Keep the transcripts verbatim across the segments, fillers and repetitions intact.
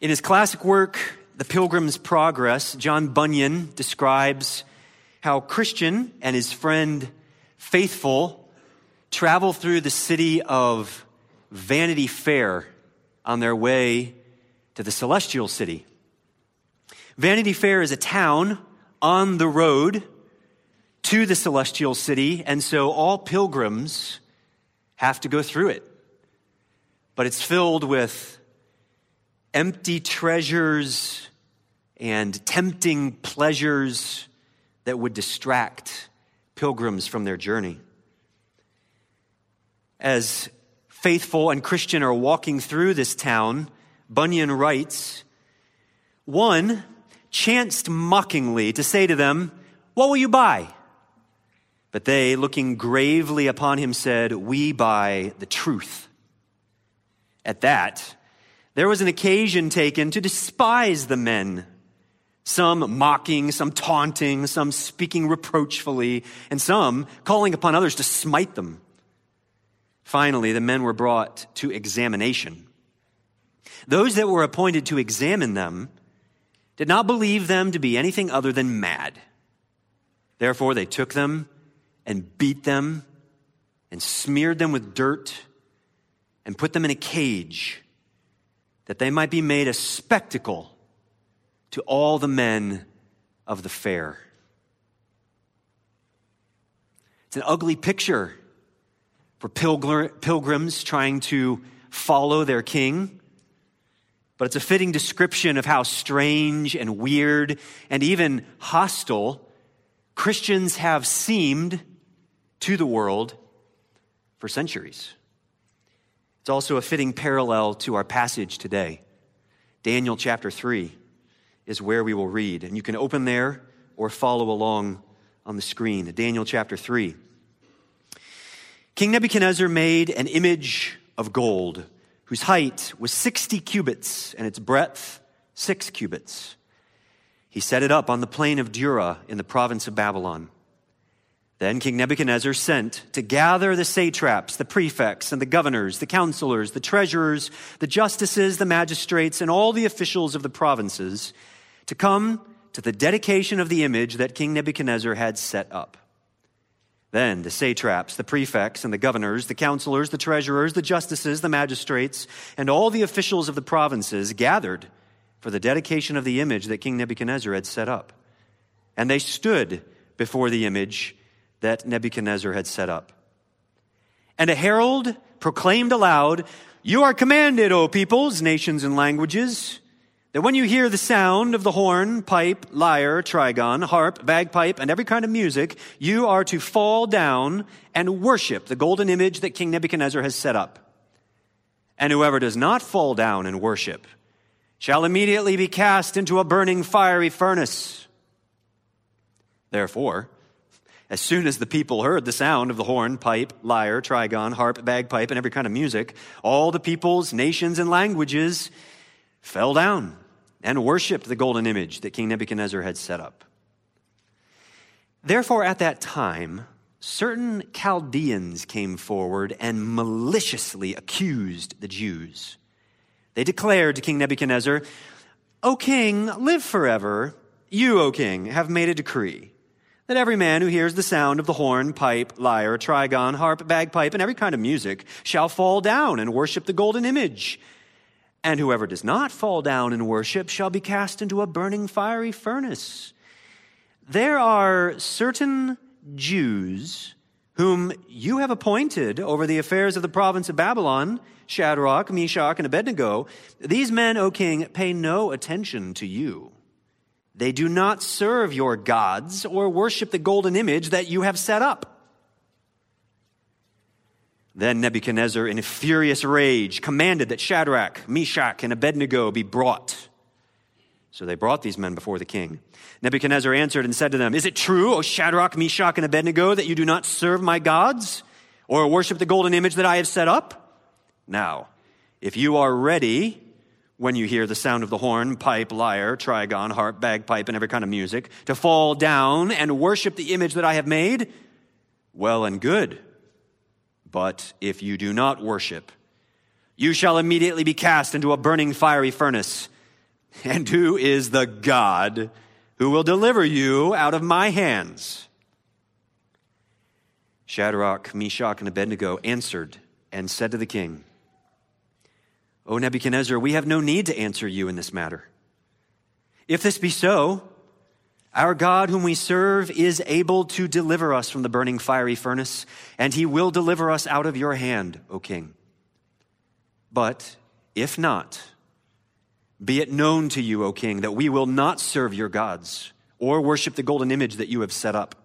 In his classic work, The Pilgrim's Progress, John Bunyan describes how Christian and his friend Faithful travel through the city of Vanity Fair on their way to the celestial city. Vanity Fair is a town on the road to the celestial city, and so all pilgrims have to go through it. But it's filled with empty treasures and tempting pleasures that would distract pilgrims from their journey. As Faithful and Christian are walking through this town, Bunyan writes, one chanced mockingly to say to them, "What will you buy?" But they, looking gravely upon him, said, "We buy the truth." At that, there was an occasion taken to despise the men, some mocking, some taunting, some speaking reproachfully, and some calling upon others to smite them. Finally, the men were brought to examination. Those that were appointed to examine them did not believe them to be anything other than mad. Therefore, they took them and beat them and smeared them with dirt and put them in a cage that they might be made a spectacle to all the men of the fair. It's an ugly picture for pilgrims trying to follow their king, but it's a fitting description of how strange and weird and even hostile Christians have seemed to the world for centuries. It's also a fitting parallel to our passage today. Daniel chapter three is where we will read, and you can open there or follow along on the screen. Daniel chapter three. King Nebuchadnezzar made an image of gold, whose height was sixty cubits, and its breadth six cubits. He set it up on the plain of Dura in the province of Babylon. Then King Nebuchadnezzar sent to gather the satraps, the prefects, and the governors, the counselors, the treasurers, the justices, the magistrates, and all the officials of the provinces to come to the dedication of the image that King Nebuchadnezzar had set up. Then the satraps, the prefects, and the governors, the counselors, the treasurers, the justices, the magistrates, and all the officials of the provinces gathered for the dedication of the image that King Nebuchadnezzar had set up. And they stood before the image that Nebuchadnezzar had set up. And a herald proclaimed aloud, "You are commanded, O peoples, nations, and languages, that when you hear the sound of the horn, pipe, lyre, trigon, harp, bagpipe, and every kind of music, you are to fall down and worship the golden image that King Nebuchadnezzar has set up. And whoever does not fall down and worship shall immediately be cast into a burning fiery furnace." Therefore, as soon as the people heard the sound of the horn, pipe, lyre, trigon, harp, bagpipe, and every kind of music, all the peoples, nations, and languages fell down and worshiped the golden image that King Nebuchadnezzar had set up. Therefore, at that time, certain Chaldeans came forward and maliciously accused the Jews. They declared to King Nebuchadnezzar, "O king, live forever. You, O king, have made a decree that every man who hears the sound of the horn, pipe, lyre, trigon, harp, bagpipe, and every kind of music shall fall down and worship the golden image. And whoever does not fall down and worship shall be cast into a burning fiery furnace. There are certain Jews whom you have appointed over the affairs of the province of Babylon, Shadrach, Meshach, and Abednego. These men, O king, pay no attention to you. They do not serve your gods or worship the golden image that you have set up." Then Nebuchadnezzar, in a furious rage, commanded that Shadrach, Meshach, and Abednego be brought. So they brought these men before the king. Nebuchadnezzar answered and said to them, "Is it true, O Shadrach, Meshach, and Abednego, that you do not serve my gods or worship the golden image that I have set up? Now, if you are ready, when you hear the sound of the horn, pipe, lyre, trigon, harp, bagpipe, and every kind of music, to fall down and worship the image that I have made, well and good. But if you do not worship, you shall immediately be cast into a burning fiery furnace. And who is the God who will deliver you out of my hands?" Shadrach, Meshach, and Abednego answered and said to the king, "O Nebuchadnezzar, we have no need to answer you in this matter. If this be so, our God whom we serve is able to deliver us from the burning fiery furnace, and he will deliver us out of your hand, O king. But if not, be it known to you, O king, that we will not serve your gods or worship the golden image that you have set up."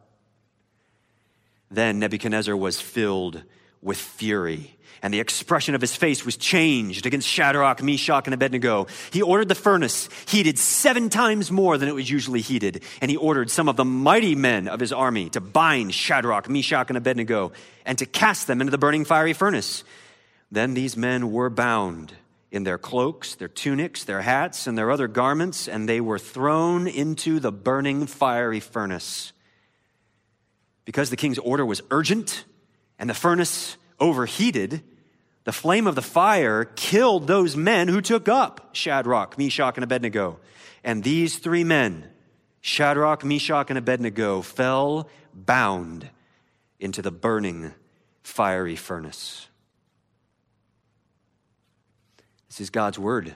Then Nebuchadnezzar was filled with fury, and the expression of his face was changed against Shadrach, Meshach, and Abednego. He ordered the furnace heated seven times more than it was usually heated, and he ordered some of the mighty men of his army to bind Shadrach, Meshach, and Abednego and to cast them into the burning fiery furnace. Then these men were bound in their cloaks, their tunics, their hats, and their other garments, and they were thrown into the burning fiery furnace. Because the king's order was urgent and the furnace overheated, the flame of the fire killed those men who took up Shadrach, Meshach, and Abednego. And these three men, Shadrach, Meshach, and Abednego, fell bound into the burning fiery furnace. This is God's word.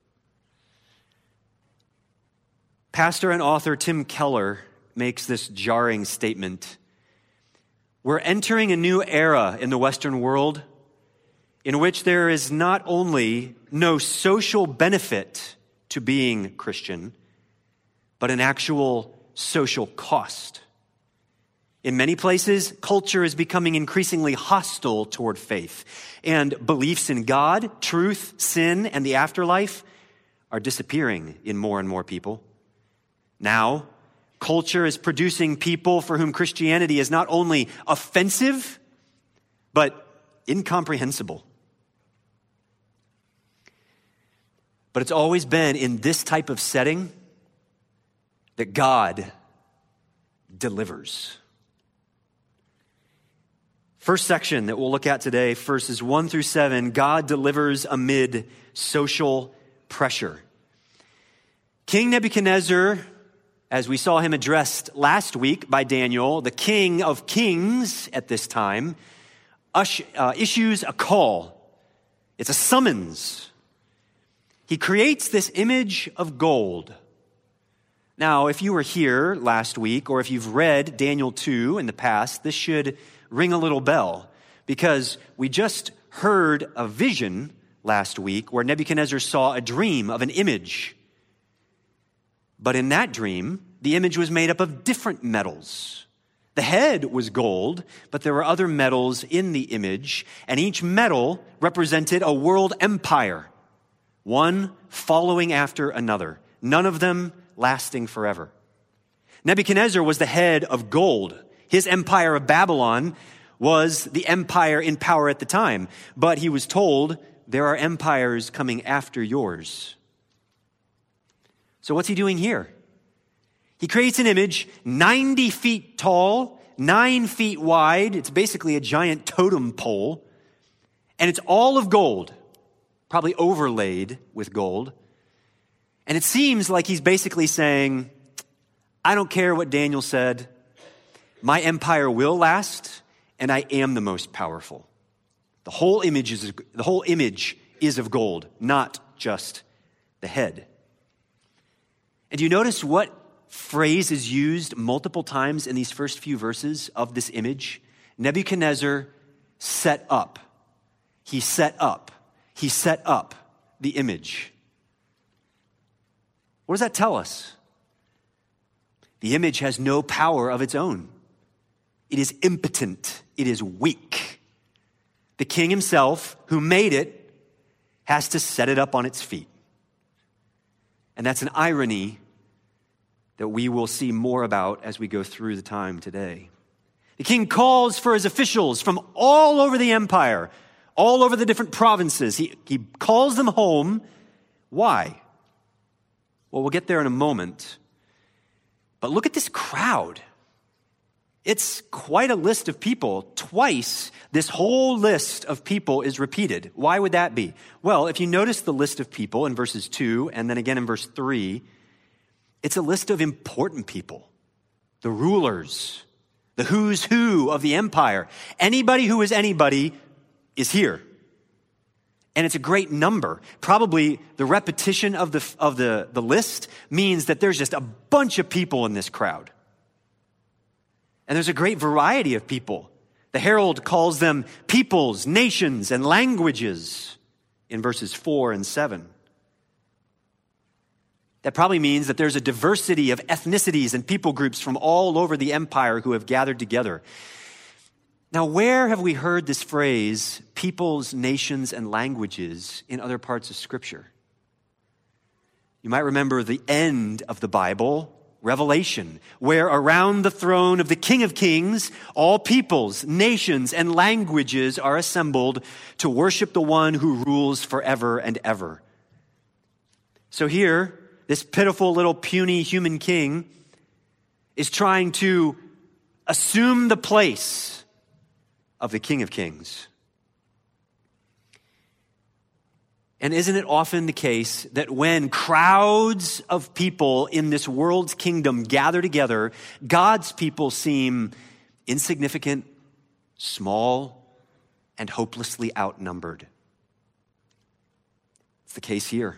Pastor and author Tim Keller makes this jarring statement. We're entering a new era in the Western world in which there is not only no social benefit to being Christian, but an actual social cost. In many places, culture is becoming increasingly hostile toward faith, and beliefs in God, truth, sin, and the afterlife are disappearing in more and more people. Now, culture is producing people for whom Christianity is not only offensive, but incomprehensible. But it's always been in this type of setting that God delivers. First section that we'll look at today, verses one through seven, God delivers amid social pressure. King Nebuchadnezzar, as we saw him addressed last week by Daniel, the king of kings at this time, ush, uh, issues a call. It's a summons. He creates this image of gold. Now, if you were here last week, or if you've read Daniel two in the past, this should ring a little bell, because we just heard a vision last week where Nebuchadnezzar saw a dream of an image. But in that dream, the image was made up of different metals. The head was gold, but there were other metals in the image, and each metal represented a world empire, one following after another, none of them lasting forever. Nebuchadnezzar was the head of gold. His empire of Babylon was the empire in power at the time, but he was told, there are empires coming after yours. So what's he doing here? He creates an image ninety feet tall, nine feet wide. It's basically a giant totem pole, and it's all of gold, probably overlaid with gold. And it seems like he's basically saying, I don't care what Daniel said. My empire will last, and I am the most powerful. The whole image is, the whole image is of gold, not just the head. And you notice what phrase is used multiple times in these first few verses of this image? Nebuchadnezzar set up. He set up. He set up the image. What does that tell us? The image has no power of its own. It is impotent. It is weak. The king himself, who made it, has to set it up on its feet. And that's an irony that we will see more about as we go through the time today. The king calls for his officials from all over the empire, all over the different provinces. He, he calls them home. Why? Well, we'll get there in a moment. But look at this crowd. It's quite a list of people. Twice, this whole list of people is repeated. Why would that be? Well, if you notice the list of people in verses two and then again in verse three, it's a list of important people, the rulers, the who's who of the empire. Anybody who is anybody is here. And it's a great number. Probably the repetition of the, of the, the list means that there's just a bunch of people in this crowd. And there's a great variety of people. The herald calls them peoples, nations, and languages in verses four and seven. That probably means that there's a diversity of ethnicities and people groups from all over the empire who have gathered together. Now, where have we heard this phrase, peoples, nations, and languages, in other parts of Scripture? You might remember the end of the Bible, Revelation, where around the throne of the King of Kings, all peoples, nations, and languages are assembled to worship the one who rules forever and ever. So here, this pitiful little puny human king is trying to assume the place of the King of Kings. And isn't it often the case that when crowds of people in this world's kingdom gather together, God's people seem insignificant, small, and hopelessly outnumbered? It's the case here.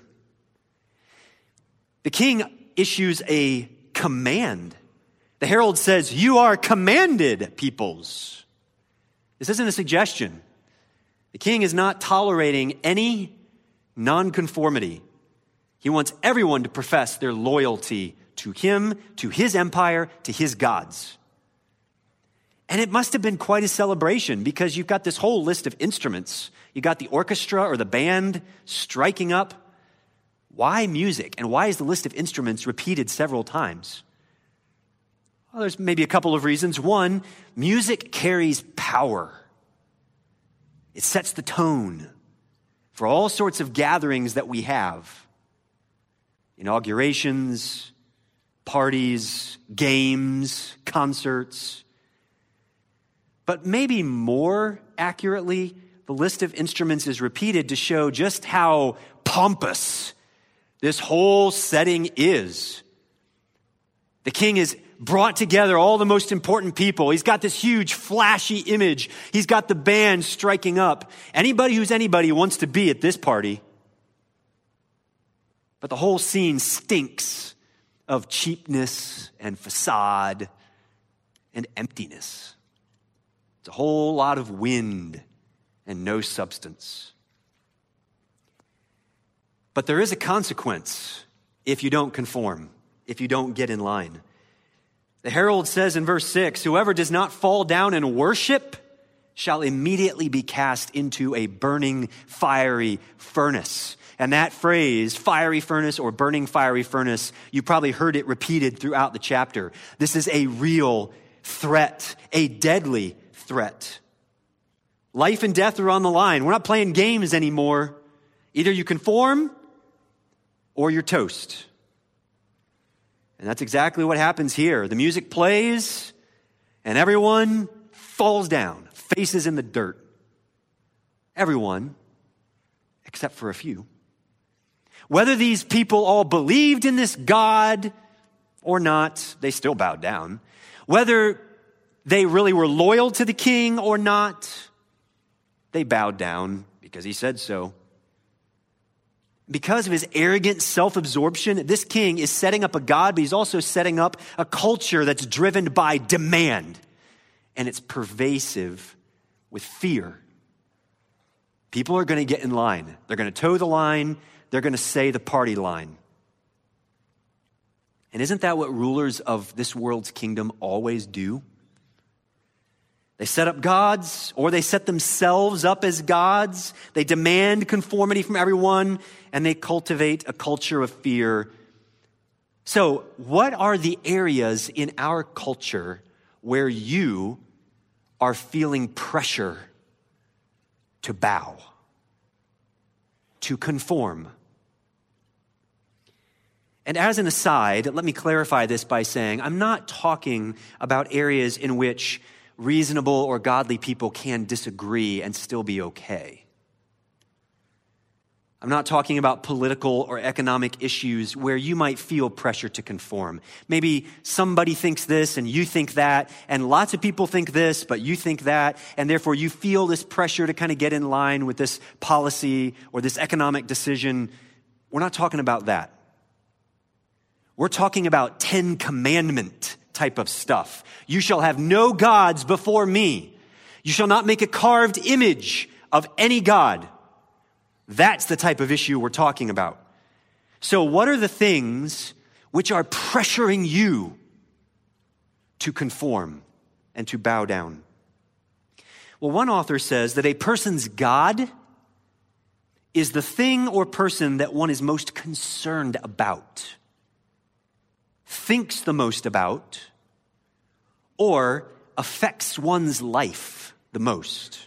The king issues a command. The herald says, "You are commanded, peoples." This isn't a suggestion. The king is not tolerating any nonconformity. He wants everyone to profess their loyalty to him, to his empire, to his gods. And it must have been quite a celebration because you've got this whole list of instruments. You got the orchestra or the band striking up. Why music? And why is the list of instruments repeated several times? Well, there's maybe a couple of reasons. One, music carries power. It sets the tone for all sorts of gatherings that we have. Inaugurations, parties, games, concerts. But maybe more accurately, the list of instruments is repeated to show just how pompous this whole setting is. The king is brought together all the most important people. He's got this huge flashy image. He's got the band striking up. Anybody who's anybody wants to be at this party. But the whole scene stinks of cheapness and facade and emptiness. It's a whole lot of wind and no substance. But there is a consequence if you don't conform, if you don't get in line. The herald says in verse six, "Whoever does not fall down and worship shall immediately be cast into a burning fiery furnace." And that phrase, fiery furnace or burning fiery furnace, you probably heard it repeated throughout the chapter. This is a real threat, a deadly threat. Life and death are on the line. We're not playing games anymore. Either you conform or you're toast. And that's exactly what happens here. The music plays, and everyone falls down, faces in the dirt. Everyone, except for a few. Whether these people all believed in this God or not, they still bowed down. Whether they really were loyal to the king or not, they bowed down because he said so. Because of his arrogant self-absorption, this king is setting up a God, but he's also setting up a culture that's driven by demand. And it's pervasive with fear. People are going to get in line. They're going to toe the line. They're going to say the party line. And isn't that what rulers of this world's kingdom always do? They set up gods, or they set themselves up as gods. They demand conformity from everyone, and they cultivate a culture of fear. So, what are the areas in our culture where you are feeling pressure to bow, to conform? And as an aside, let me clarify this by saying I'm not talking about areas in which reasonable or godly people can disagree and still be okay. I'm not talking about political or economic issues where you might feel pressure to conform. Maybe somebody thinks this and you think that, and lots of people think this, but you think that, and therefore you feel this pressure to kind of get in line with this policy or this economic decision. We're not talking about that. We're talking about Ten Commandment type of stuff. You shall have no gods before me. You shall not make a carved image of any god. That's the type of issue we're talking about. So what are the things which are pressuring you to conform and to bow down? Well, one author says that a person's God is the thing or person that one is most concerned about, thinks the most about, or affects one's life the most.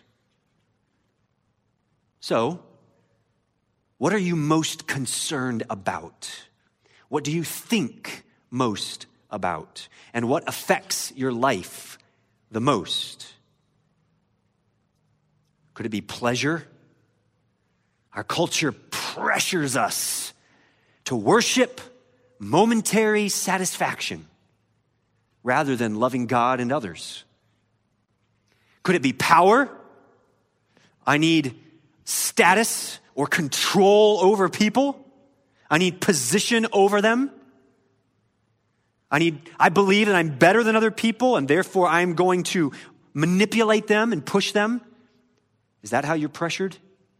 So, what are you most concerned about? What do you think most about? And what affects your life the most? Could it be pleasure? Our culture pressures us to worship momentary satisfaction rather than loving God and others. Could it be power? I need status or control over people. I need position over them. I need, I believe that I'm better than other people and therefore I'm going to manipulate them and push them. Is that how you're pressured?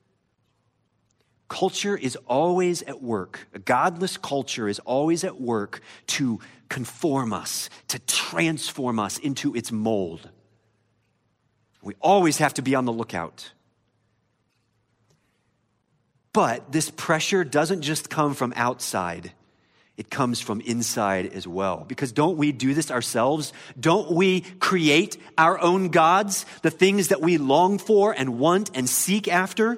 Culture is always at work. A godless culture is always at work to conform us, to transform us into its mold. We always have to be on the lookout. But this pressure doesn't just come from outside. It comes from inside as well. Because don't we do this ourselves? Don't we create our own gods, the things that we long for and want and seek after?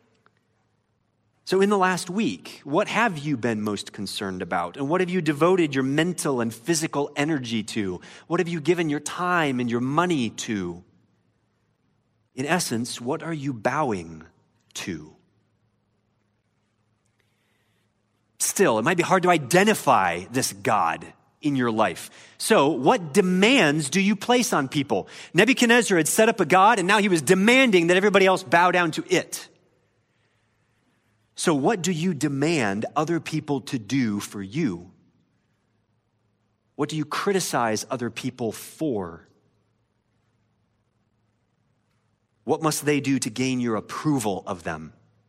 So in the last week, what have you been most concerned about? And what have you devoted your mental and physical energy to? What have you given your time and your money to? In essence, what are you bowing to? Still, it might be hard to identify this God in your life. So what demands do you place on people? Nebuchadnezzar had set up a God, and now he was demanding that everybody else bow down to it. So what do you demand other people to do for you? What do you criticize other people for? What must they do to gain your approval of them?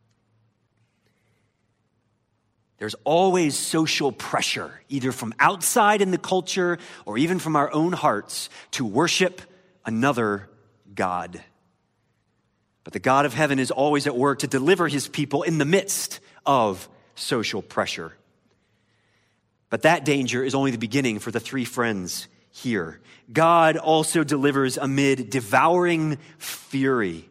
There's always social pressure, either from outside in the culture or even from our own hearts, to worship another God. But the God of heaven is always at work to deliver his people in the midst of social pressure. But that danger is only the beginning for the three friends here. God also delivers amid devouring fury.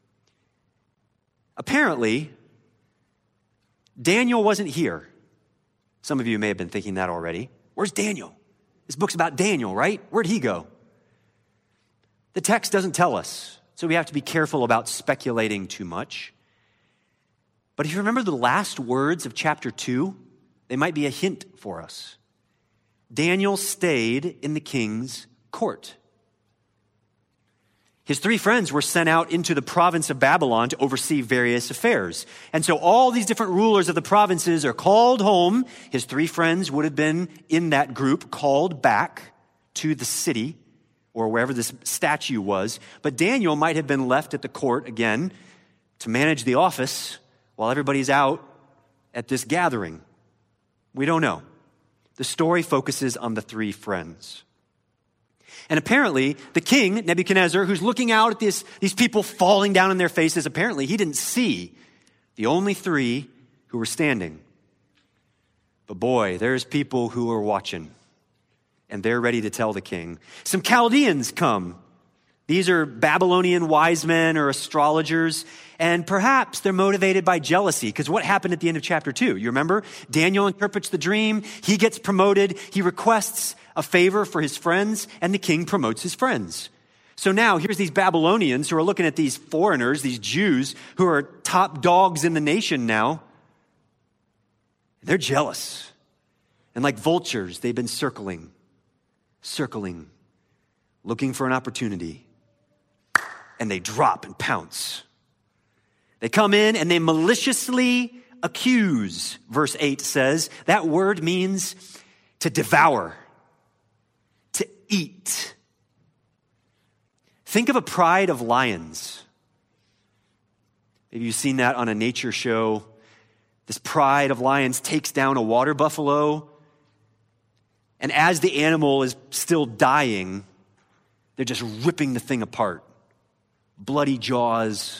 Apparently, Daniel wasn't here. Some of you may have been thinking that already. Where's Daniel? This book's about Daniel, right? Where'd he go? The text doesn't tell us, so we have to be careful about speculating too much. But if you remember the last words of chapter two, they might be a hint for us. Daniel stayed in the king's court. His three friends were sent out into the province of Babylon to oversee various affairs. And so all these different rulers of the provinces are called home. His three friends would have been in that group called back to the city or wherever this statue was. But Daniel might have been left at the court again to manage the office while everybody's out at this gathering. We don't know. The story focuses on the three friends. And apparently, the king, Nebuchadnezzar, who's looking out at this, these people falling down on their faces, apparently he didn't see the only three who were standing. But boy, there's people who are watching, and they're ready to tell the king. Some Chaldeans come, These are Babylonian wise men or astrologers, and perhaps they're motivated by jealousy, because what happened at the end of chapter two? You remember? Daniel interprets the dream, he gets promoted, he requests a favor for his friends, and the king promotes his friends. So now here's these Babylonians who are looking at these foreigners, these Jews, who are top dogs in the nation now. They're jealous. And like vultures, they've been circling, circling, looking for an opportunity. And they drop and pounce. They come in and they maliciously accuse, verse eight says. That word means to devour, to eat. Think of a pride of lions. Maybe you've seen that on a nature show. This pride of lions takes down a water buffalo, and as the animal is still dying, they're just ripping the thing apart. Bloody jaws.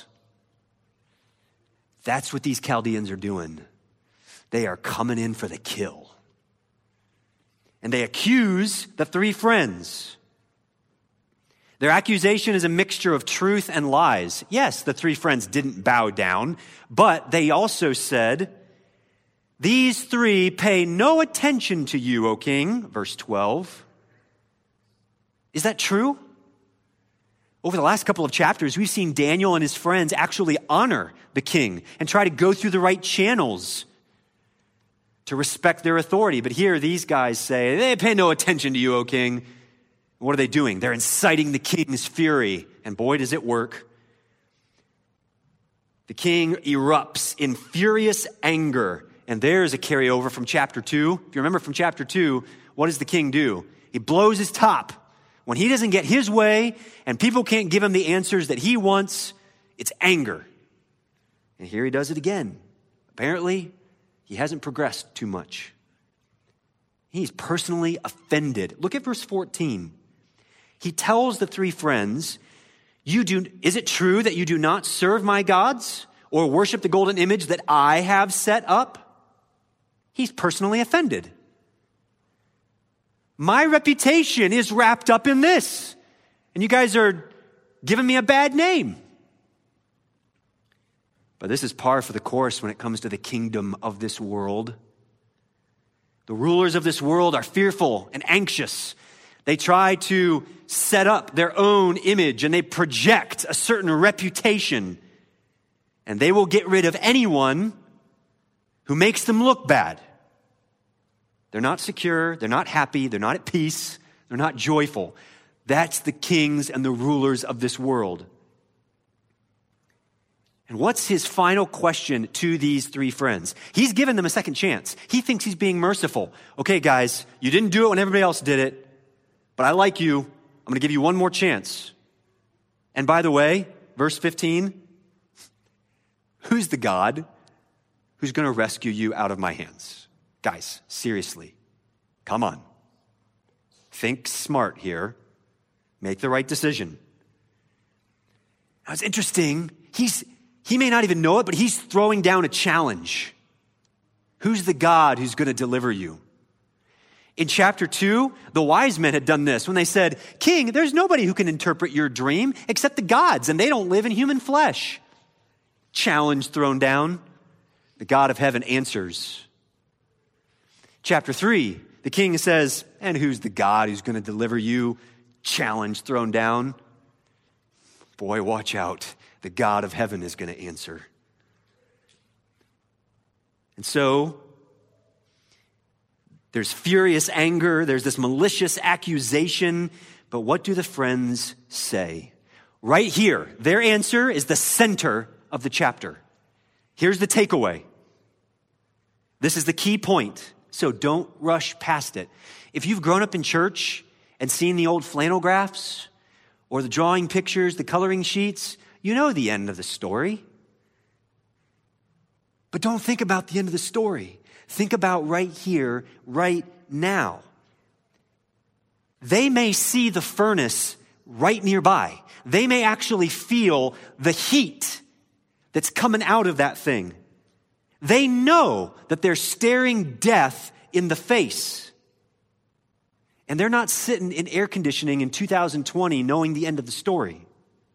That's what these Chaldeans are doing. They are coming in for the kill. And they accuse the three friends. Their accusation is a mixture of truth and lies. Yes, the three friends didn't bow down, but they also said, "These three pay no attention to you, O king," verse twelve. Is that true? Over the last couple of chapters, we've seen Daniel and his friends actually honor the king and try to go through the right channels to respect their authority. But here, these guys say, they pay no attention to you, O king. What are they doing? They're inciting the king's fury. And boy, does it work. The king erupts in furious anger. And there's a carryover from chapter two. If you remember from chapter two, what does the king do? He blows his top. When he doesn't get his way and people can't give him the answers that he wants, it's anger. And here he does it again. Apparently, he hasn't progressed too much. He's personally offended. Look at verse fourteen. He tells the three friends, "You do, is it true that you do not serve my gods or worship the golden image that I have set up?" He's personally offended. My reputation is wrapped up in this, and you guys are giving me a bad name. But this is par for the course when it comes to the kingdom of this world. The rulers of this world are fearful and anxious. They try to set up their own image and they project a certain reputation. And they will get rid of anyone who makes them look bad. They're not secure, they're not happy, they're not at peace, they're not joyful. That's the kings and the rulers of this world. And what's his final question to these three friends? He's given them a second chance. He thinks he's being merciful. Okay, guys, you didn't do it when everybody else did it, but I like you. I'm going to give you one more chance. And by the way, verse fifteen, who's the God who's going to rescue you out of my hands? Guys, seriously, come on. Think smart here. Make the right decision. Now, it's interesting. He's He may not even know it, but he's throwing down a challenge. Who's the God who's going to deliver you? In chapter two, the wise men had done this when they said, "King, there's nobody who can interpret your dream except the gods, and they don't live in human flesh." Challenge thrown down. The God of heaven answers. Chapter three, the king says, "And who's the God who's going to deliver you?" Challenge thrown down. Boy, watch out. The God of heaven is going to answer. And so, there's furious anger, there's this malicious accusation, but what do the friends say? Right here, their answer is the center of the chapter. Here's the takeaway. This is the key point, so don't rush past it. If you've grown up in church and seen the old flannel graphs or the drawing pictures, the coloring sheets, you know the end of the story. But don't think about the end of the story. Think about right here, right now. They may see the furnace right nearby. They may actually feel the heat that's coming out of that thing. They know that they're staring death in the face. And they're not sitting in air conditioning in two thousand twenty knowing the end of the story.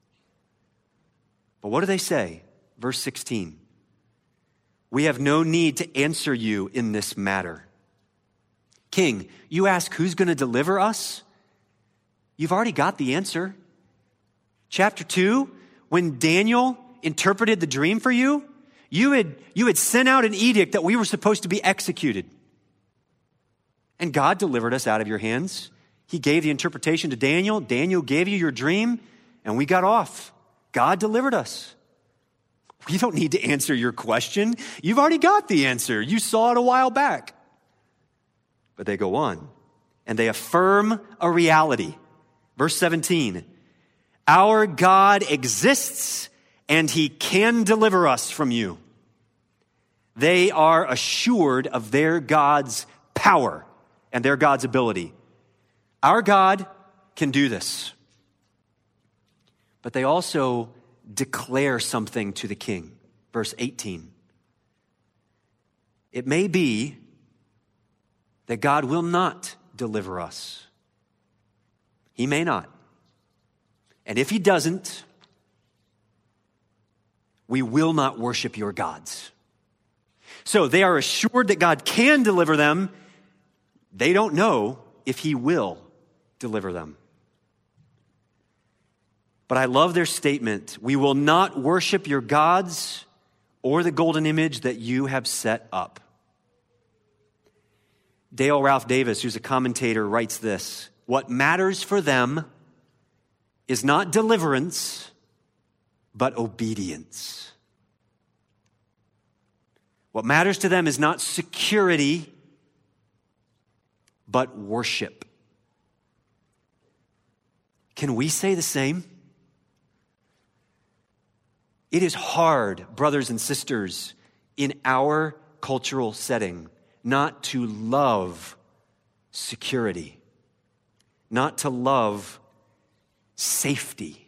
But what do they say? Verse sixteen. We have no need to answer you in this matter. King, you ask who's going to deliver us? You've already got the answer. Chapter two, when Daniel interpreted the dream for you, you had, you had sent out an edict that we were supposed to be executed. And God delivered us out of your hands. He gave the interpretation to Daniel. Daniel gave you your dream, and we got off. God delivered us. We don't need to answer your question. You've already got the answer. You saw it a while back. But they go on, and they affirm a reality. Verse seventeen, our God exists, and he can deliver us from you. They are assured of their God's power and their God's ability. Our God can do this. But they also declare something to the king. Verse eighteen. It may be that God will not deliver us. He may not. And if he doesn't, we will not worship your gods. So they are assured that God can deliver them. They don't know if he will deliver them. But I love their statement. We will not worship your gods or the golden image that you have set up. Dale Ralph Davis, who's a commentator, writes this: what matters for them is not deliverance, but obedience. What matters to them is not security, but worship. Can we say the same? It is hard, brothers and sisters, in our cultural setting, not to love security, not to love safety.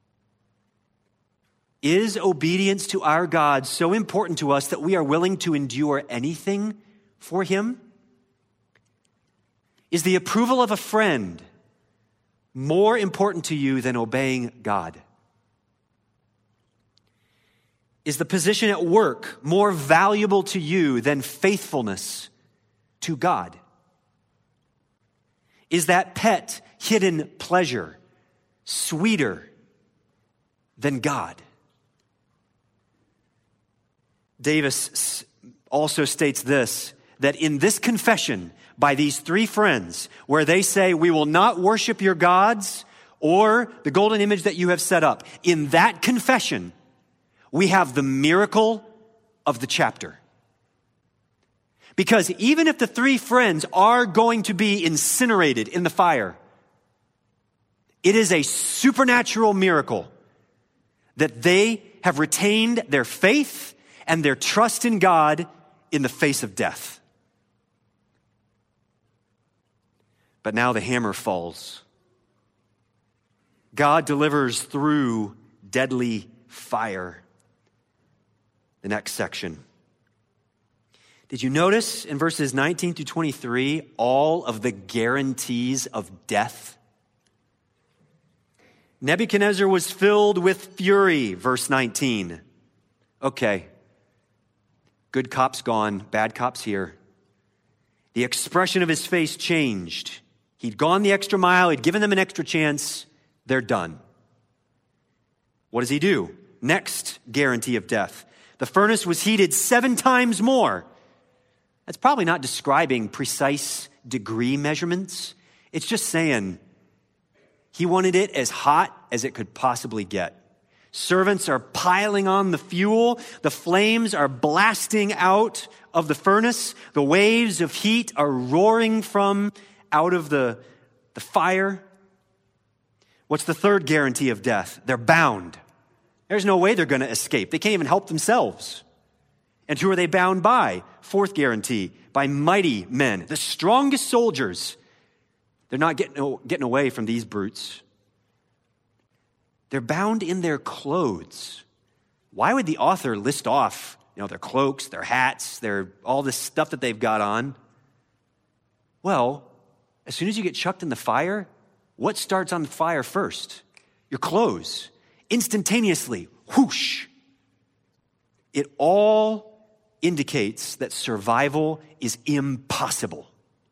Is obedience to our God so important to us that we are willing to endure anything for him? Is the approval of a friend more important to you than obeying God? Is the position at work more valuable to you than faithfulness to God? Is that pet hidden pleasure sweeter than God? Davis also states this, that in this confession by these three friends, where they say, we will not worship your gods or the golden image that you have set up, in that confession, we have the miracle of the chapter. Because even if the three friends are going to be incinerated in the fire, it is a supernatural miracle that they have retained their faith and their trust in God in the face of death. But now the hammer falls. God delivers through deadly fire. The next section. Did you notice in verses nineteen through twenty-three all of the guarantees of death? Nebuchadnezzar was filled with fury, verse nineteen. Okay. Good cop's gone, bad cop's here. The expression of his face changed. He'd gone the extra mile, he'd given them an extra chance. They're done. What does he do? Next guarantee of death. The furnace was heated seven times more. That's probably not describing precise degree measurements. It's just saying he wanted it as hot as it could possibly get. Servants are piling on the fuel. The flames are blasting out of the furnace. The waves of heat are roaring from out of the, the fire. What's the third guarantee of death? They're bound. There's no way they're going to escape. They can't even help themselves. And who are they bound by? Fourth guarantee, by mighty men, the strongest soldiers. They're not getting, getting away from these brutes. They're bound in their clothes. Why would the author list off, you know, their cloaks, their hats, their all this stuff that they've got on? Well, as soon as you get chucked in the fire, what starts on the fire first? Your clothes. Instantaneously, whoosh. It all indicates that survival is impossible.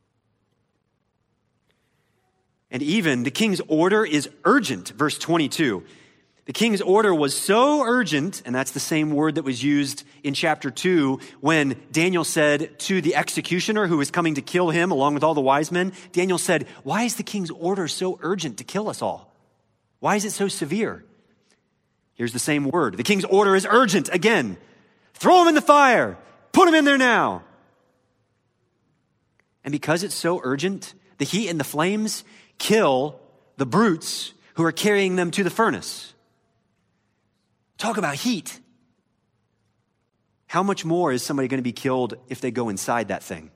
And even the king's order is urgent, verse twenty-two. The king's order was so urgent, and that's the same word that was used in chapter two when Daniel said to the executioner who was coming to kill him along with all the wise men, Daniel said, why is the king's order so urgent to kill us all? Why is it so severe? Here's the same word. The king's order is urgent again. Throw him in the fire. Put him in there now. And because it's so urgent, the heat and the flames kill the brutes who are carrying them to the furnace. Talk about heat. How much more is somebody going to be killed if they go inside that thing?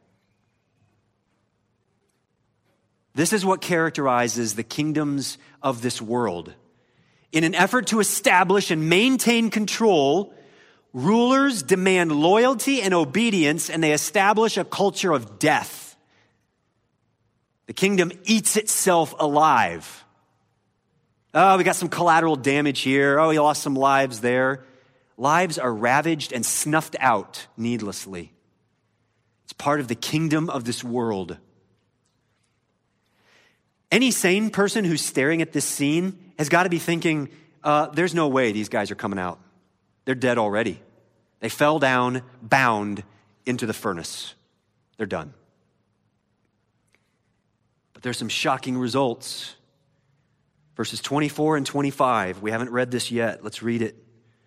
This is what characterizes the kingdoms of this world. In an effort to establish and maintain control, rulers demand loyalty and obedience, and they establish a culture of death. The kingdom eats itself alive. Oh, we got some collateral damage here. Oh, we lost some lives there. Lives are ravaged and snuffed out needlessly. It's part of the kingdom of this world. Any sane person who's staring at this scene has got to be thinking, uh, there's no way these guys are coming out. They're dead already. They fell down, bound into the furnace. They're done. But there's some shocking results. Verses twenty-four and twenty-five. We haven't read this yet. Let's read it.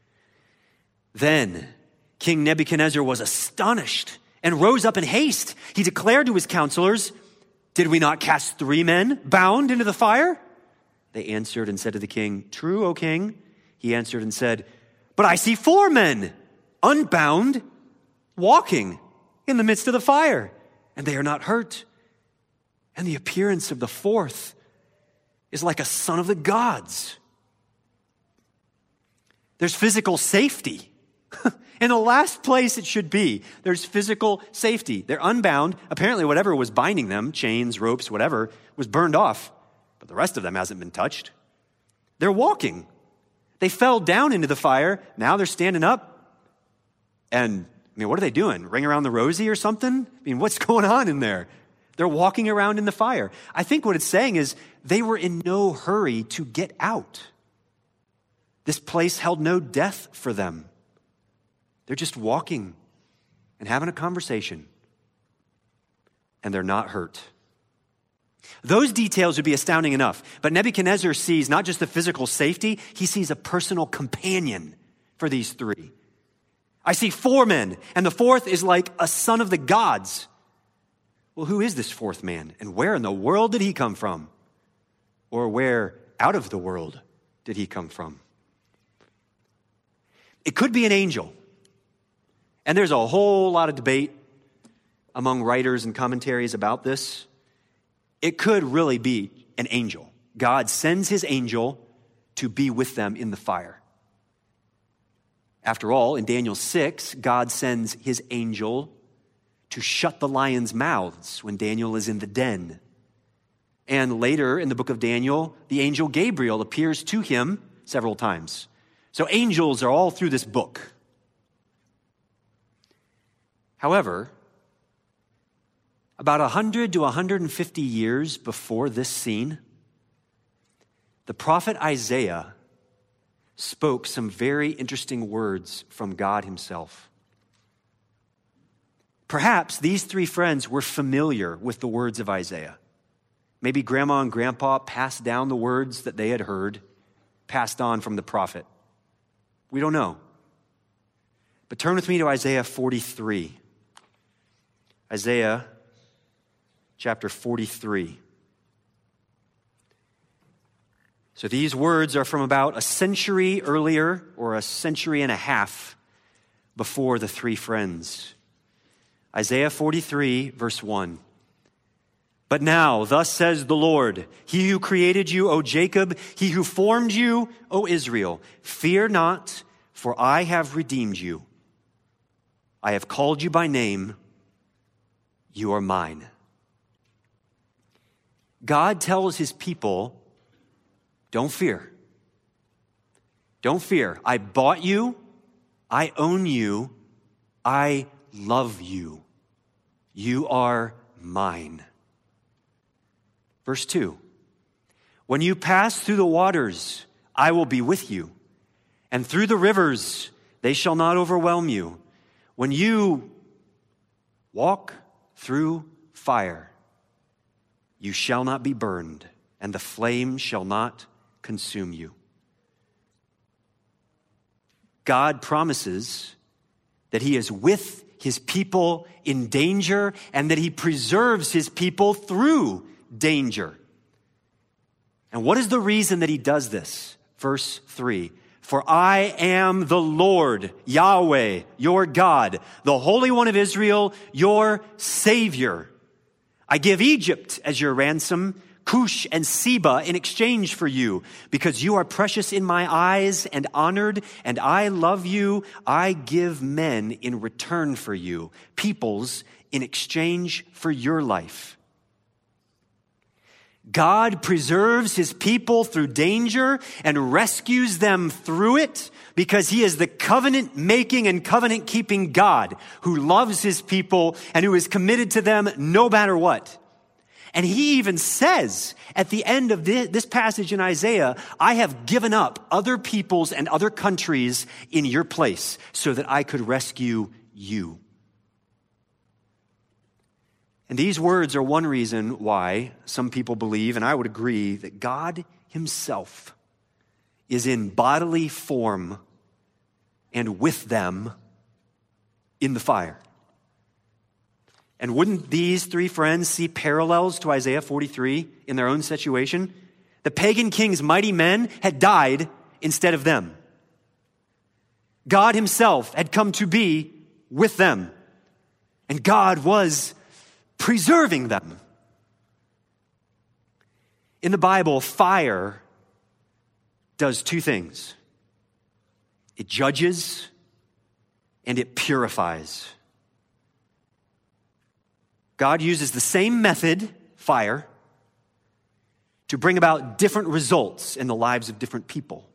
Then King Nebuchadnezzar was astonished and rose up in haste. He declared to his counselors, did we not cast three men bound into the fire? They answered and said to the king, true, O king. He answered and said, but I see four men unbound, walking in the midst of the fire, and they are not hurt. And the appearance of the fourth is like a son of the gods. There's physical safety. In the last place it should be, there's physical safety. They're unbound. Apparently whatever was binding them, chains, ropes, whatever, was burned off. But the rest of them hasn't been touched. They're walking. They fell down into the fire. Now they're standing up. And, I mean, what are they doing? Ring around the rosy or something? I mean, what's going on in there? They're walking around in the fire. I think what it's saying is they were in no hurry to get out. This place held no death for them. They're just walking and having a conversation. And they're not hurt. Those details would be astounding enough. But Nebuchadnezzar sees not just the physical safety, he sees a personal companion for these three. I see four men, and the fourth is like a son of the gods. Well, who is this fourth man? And where in the world did he come from? Or where out of the world did he come from? It could be an angel. And there's a whole lot of debate among writers and commentaries about this. It could really be an angel. God sends his angel to be with them in the fire. After all, in Daniel six, God sends his angel to shut the lions' mouths when Daniel is in the den. And later in the book of Daniel, the angel Gabriel appears to him several times. So angels are all through this book. However, about one hundred to one hundred fifty years before this scene, the prophet Isaiah spoke some very interesting words from God himself. Perhaps these three friends were familiar with the words of Isaiah. Maybe grandma and grandpa passed down the words that they had heard, passed on from the prophet. We don't know. But turn with me to Isaiah forty-three. Isaiah chapter forty-three. So these words are from about a century earlier, or a century and a half before the three friends. Isaiah forty-three, verse one. But now, thus says the Lord, he who created you, O Jacob, he who formed you, O Israel, fear not, for I have redeemed you. I have called you by name. You are mine. God tells his people, don't fear. Don't fear. I bought you. I own you. I love you. You are mine. Verse two, when you pass through the waters, I will be with you. And through the rivers, they shall not overwhelm you. When you walk through fire, you shall not be burned, and the flame shall not consume you. God promises that he is with his people in danger and that he preserves his people through danger. And what is the reason that he does this? Verse three, for I am the Lord, Yahweh, your God, the Holy One of Israel, your Savior. I give Egypt as your ransom, Cush and Seba in exchange for you, because you are precious in my eyes and honored, and I love you. I give men in return for you, peoples in exchange for your life. God preserves his people through danger and rescues them through it because he is the covenant-making and covenant-keeping God who loves his people and who is committed to them no matter what. And he even says at the end of this passage in Isaiah, I have given up other peoples and other countries in your place so that I could rescue you. And these words are one reason why some people believe, and I would agree, that God himself is in bodily form and with them in the fire. And wouldn't these three friends see parallels to Isaiah forty-three in their own situation? The pagan king's mighty men had died instead of them. God himself had come to be with them. And God was preserving them. In the Bible, fire does two things. It judges and it purifies. God uses the same method, fire, to bring about different results in the lives of different people.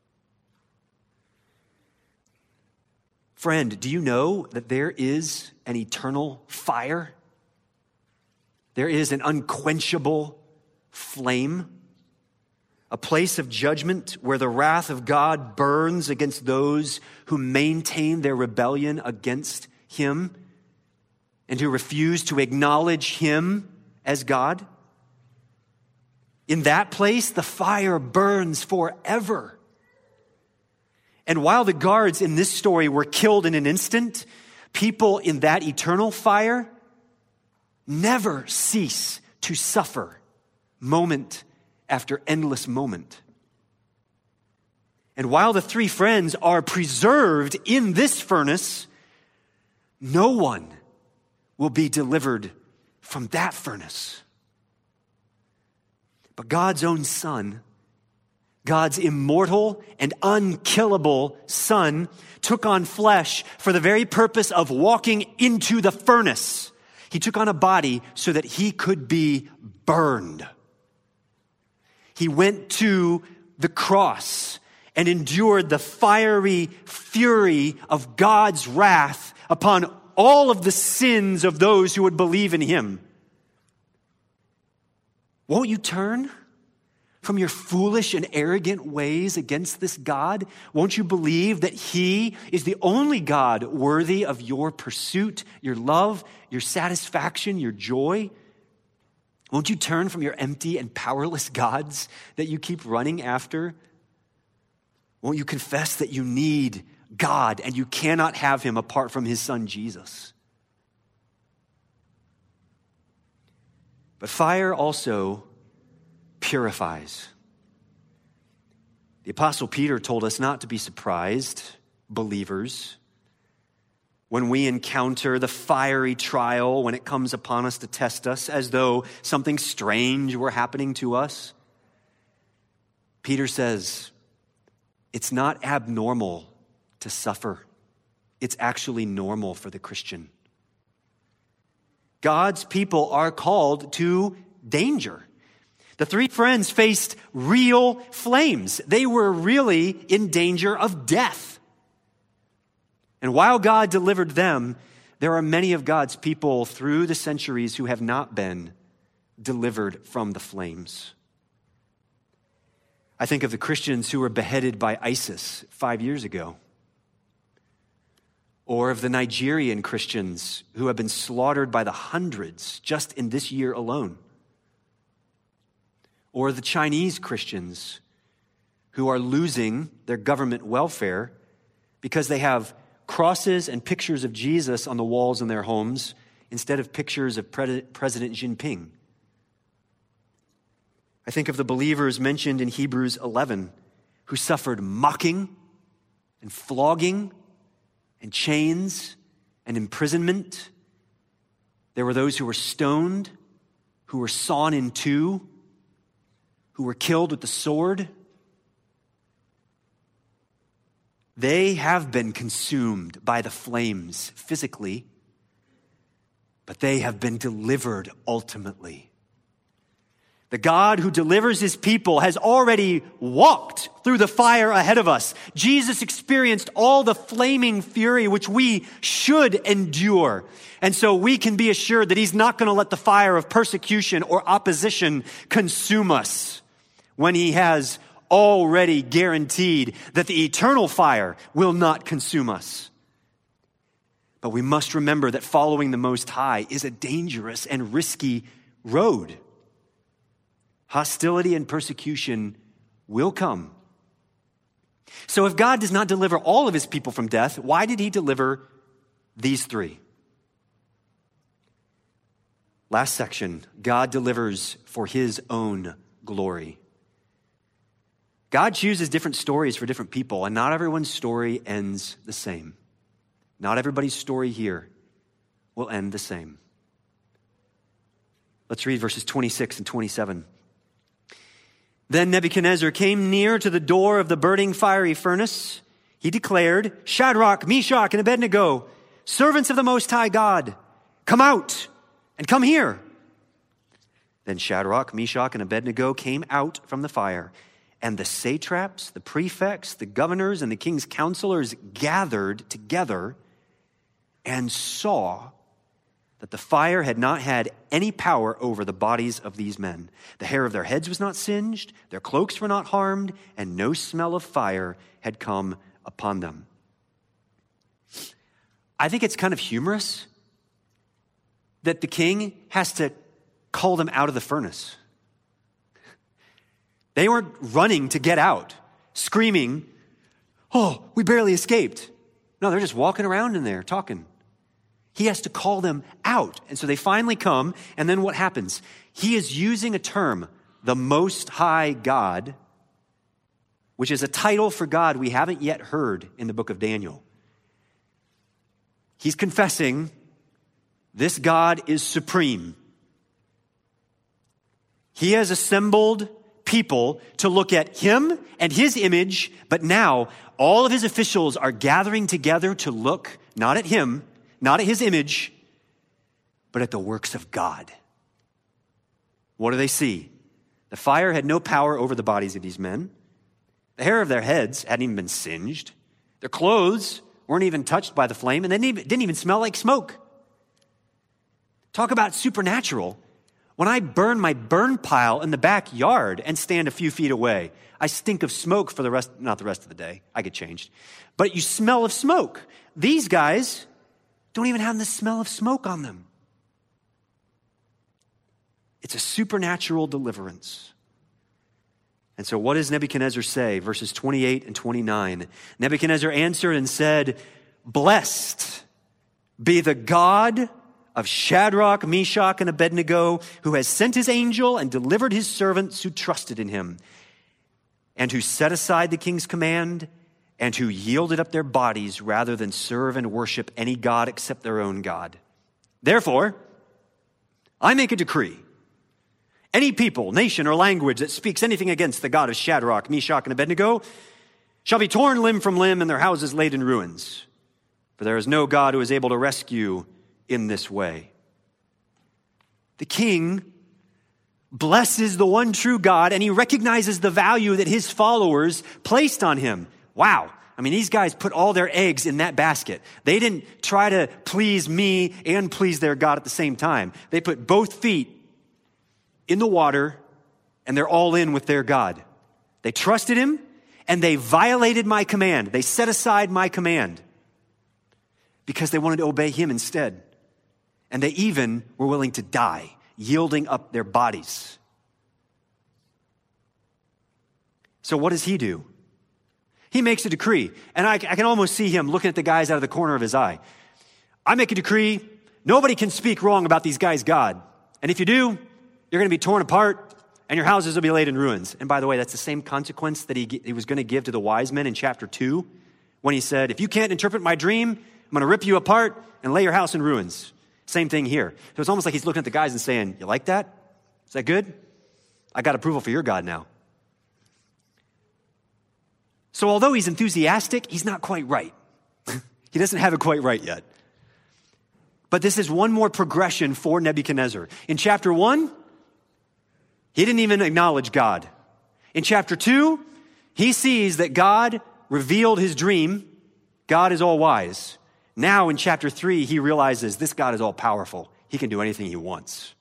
Friend, do you know that there is an eternal fire? There is an unquenchable flame, a place of judgment where the wrath of God burns against those who maintain their rebellion against him and who refuse to acknowledge him as God. In that place, the fire burns forever. And while the guards in this story were killed in an instant, people in that eternal fire never cease to suffer moment after endless moment. And while the three friends are preserved in this furnace, no one will be delivered from that furnace. But God's own Son, God's immortal and unkillable Son, took on flesh for the very purpose of walking into the furnace. He took on a body so that he could be burned. He went to the cross and endured the fiery fury of God's wrath upon all of the sins of those who would believe in him. Won't you turn from your foolish and arrogant ways against this God? Won't you believe that he is the only God worthy of your pursuit, your love, your satisfaction, your joy? Won't you turn from your empty and powerless gods that you keep running after? Won't you confess that you need God and you cannot have him apart from his Son, Jesus? But fire also purifies. The Apostle Peter told us not to be surprised, believers, when we encounter the fiery trial, when it comes upon us to test us as though something strange were happening to us. Peter says, it's not abnormal to suffer. It's actually normal for the Christian. God's people are called to danger. The three friends faced real flames. They were really in danger of death. And while God delivered them, there are many of God's people through the centuries who have not been delivered from the flames. I think of the Christians who were beheaded by ISIS five years ago, or of the Nigerian Christians who have been slaughtered by the hundreds just in this year alone, or the Chinese Christians who are losing their government welfare because they have crosses and pictures of Jesus on the walls in their homes instead of pictures of Pre- President Jinping. I think of the believers mentioned in Hebrews eleven who suffered mocking and flogging and chains and imprisonment. There were those who were stoned, who were sawn in two, who were killed with the sword. They have been consumed by the flames physically, but they have been delivered ultimately. The God who delivers his people has already walked through the fire ahead of us. Jesus experienced all the flaming fury which we should endure. And so we can be assured that he's not going to let the fire of persecution or opposition consume us when he has already guaranteed that the eternal fire will not consume us. But we must remember that following the Most High is a dangerous and risky road. Hostility and persecution will come. So if God does not deliver all of his people from death, why did he deliver these three? Last section, God delivers for his own glory. God chooses different stories for different people, and not everyone's story ends the same. Not everybody's story here will end the same. Let's read verses twenty-six and twenty-seven. Then Nebuchadnezzar came near to the door of the burning fiery furnace. He declared, Shadrach, Meshach, and Abednego, servants of the Most High God, come out and come here. Then Shadrach, Meshach, and Abednego came out from the fire, and the satraps, the prefects, the governors, and the king's counselors gathered together and saw that the fire had not had any power over the bodies of these men. The hair of their heads was not singed, their cloaks were not harmed, and no smell of fire had come upon them. I think it's kind of humorous that the king has to call them out of the furnace. They weren't running to get out, screaming, oh, we barely escaped. No, they're just walking around in there talking. He has to call them out. And so they finally come, and then what happens? He is using a term, the Most High God, which is a title for God we haven't yet heard in the book of Daniel. He's confessing this God is supreme. He has assembled people to look at him and his image, but now all of his officials are gathering together to look not at him, not at his image, but at the works of God. What do they see? The fire had no power over the bodies of these men. The hair of their heads hadn't even been singed. Their clothes weren't even touched by the flame, and they didn't even, didn't even smell like smoke. Talk about supernatural. When I burn my burn pile in the backyard and stand a few feet away, I stink of smoke for the rest, not the rest of the day. I get changed. But you smell of smoke. These guys don't even have the smell of smoke on them. It's a supernatural deliverance. And so what does Nebuchadnezzar say? Verses twenty-eight and twenty-nine. Nebuchadnezzar answered and said, blessed be the God of Shadrach, Meshach, and Abednego, who has sent his angel and delivered his servants who trusted in him, and who set aside the king's command, and who yielded up their bodies rather than serve and worship any god except their own God. Therefore, I make a decree. Any people, nation, or language that speaks anything against the God of Shadrach, Meshach, and Abednego shall be torn limb from limb and their houses laid in ruins. For there is no God who is able to rescue in this way. The king blesses the one true God, and he recognizes the value that his followers placed on him. Wow. I mean, these guys put all their eggs in that basket. They didn't try to please me and please their God at the same time. They put both feet in the water, and they're all in with their God. They trusted him, and they violated my command. They set aside my command because they wanted to obey him instead. And they even were willing to die, yielding up their bodies. So what does he do? He makes a decree, and I, I can almost see him looking at the guys out of the corner of his eye. I make a decree, nobody can speak wrong about these guys' God. And if you do, you're going to be torn apart, and your houses will be laid in ruins. And by the way, that's the same consequence that he, he was going to give to the wise men in chapter two, when he said, if you can't interpret my dream, I'm going to rip you apart and lay your house in ruins. Same thing here. So it's almost like he's looking at the guys and saying, you like that? Is that good? I got approval for your God now. So although he's enthusiastic, he's not quite right. He doesn't have it quite right yet. But this is one more progression for Nebuchadnezzar. In chapter one, he didn't even acknowledge God. In chapter two, he sees that God revealed his dream. God is all wise. Now in chapter three, he realizes this God is all powerful. He can do anything he wants.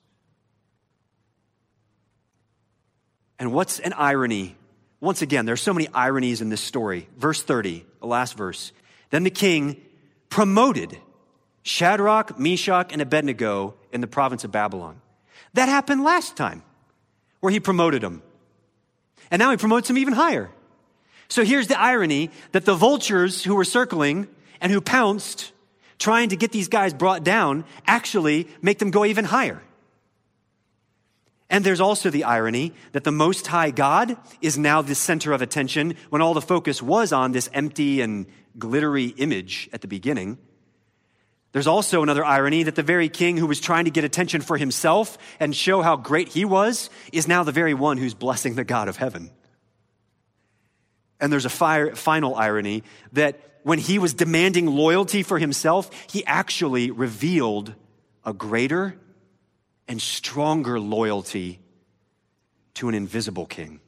And what's an irony? Once again, there's so many ironies in this story. Verse thirty, the last verse. Then the king promoted Shadrach, Meshach, and Abednego in the province of Babylon. That happened last time, where he promoted them. And now he promotes them even higher. So here's the irony that the vultures who were circling and who pounced, trying to get these guys brought down, actually make them go even higher. And there's also the irony that the Most High God is now the center of attention when all the focus was on this empty and glittery image at the beginning. There's also another irony that the very king who was trying to get attention for himself and show how great he was is now the very one who's blessing the God of heaven. And there's a fire, final irony that when he was demanding loyalty for himself, he actually revealed a greater and stronger loyalty to an invisible king.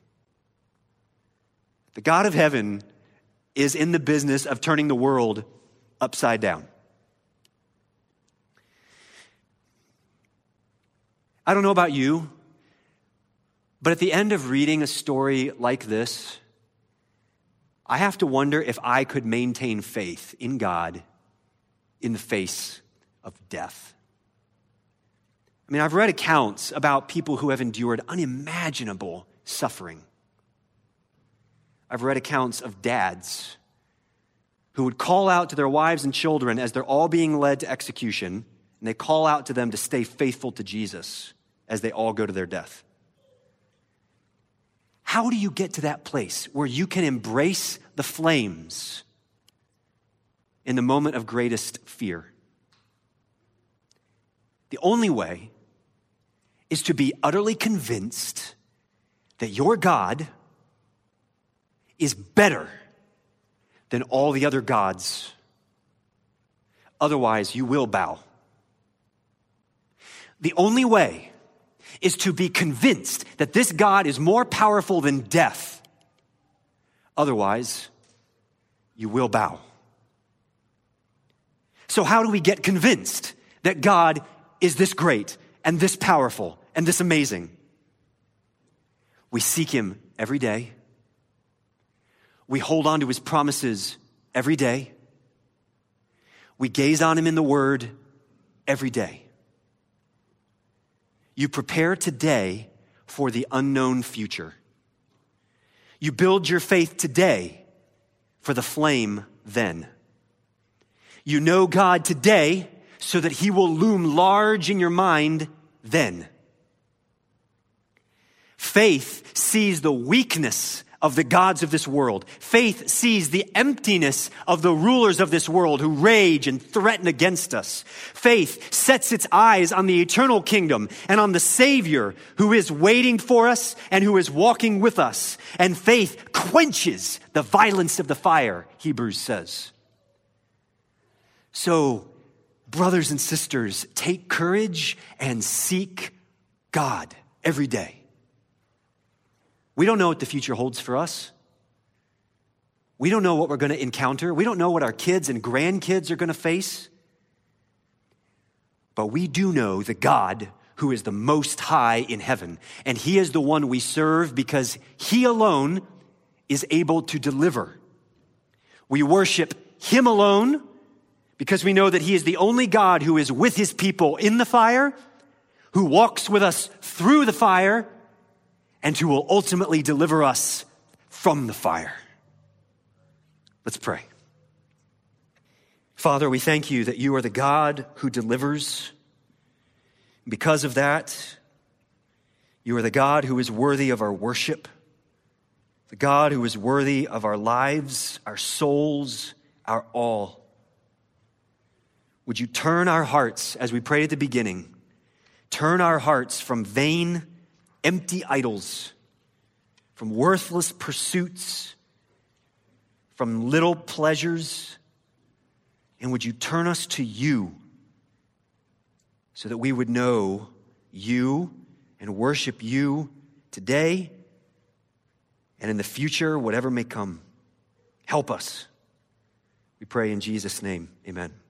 The God of heaven is in the business of turning the world upside down. I don't know about you, but at the end of reading a story like this, I have to wonder if I could maintain faith in God in the face of death. I mean, I've read accounts about people who have endured unimaginable suffering. I've read accounts of dads who would call out to their wives and children as they're all being led to execution, and they call out to them to stay faithful to Jesus as they all go to their death. How do you get to that place where you can embrace the flames in the moment of greatest fear? The only way is to be utterly convinced that your God is better than all the other gods. Otherwise, you will bow. The only way is to be convinced that this God is more powerful than death. Otherwise, you will bow. So how do we get convinced that God is this great and this powerful and this amazing? We seek him every day. We hold on to his promises every day. We gaze on him in the word every day. You prepare today for the unknown future. You build your faith today for the flame then. You know God today so that he will loom large in your mind then. Faith sees the weakness of the gods of this world. Faith sees the emptiness of the rulers of this world who rage and threaten against us. Faith sets its eyes on the eternal kingdom and on the Savior who is waiting for us and who is walking with us. And faith quenches the violence of the fire, Hebrews says. So, brothers and sisters, take courage and seek God. every day. We don't know what the future holds for us. We don't know what we're going to encounter. We don't know what our kids and grandkids are going to face. But we do know the God who is the most high in heaven. And he is the one we serve because he alone is able to deliver. We worship him alone because we know that he is the only God who is with his people in the fire, who walks with us through the fire, and who will ultimately deliver us from the fire. Let's pray. Father, we thank you that you are the God who delivers. Because of that, you are the God who is worthy of our worship, the God who is worthy of our lives, our souls, our all. Would you turn our hearts, as we prayed at the beginning, turn our hearts from vain, empty idols, from worthless pursuits, from little pleasures, and would you turn us to you so that we would know you and worship you today and in the future, whatever may come. Help us. We pray in Jesus' name, amen.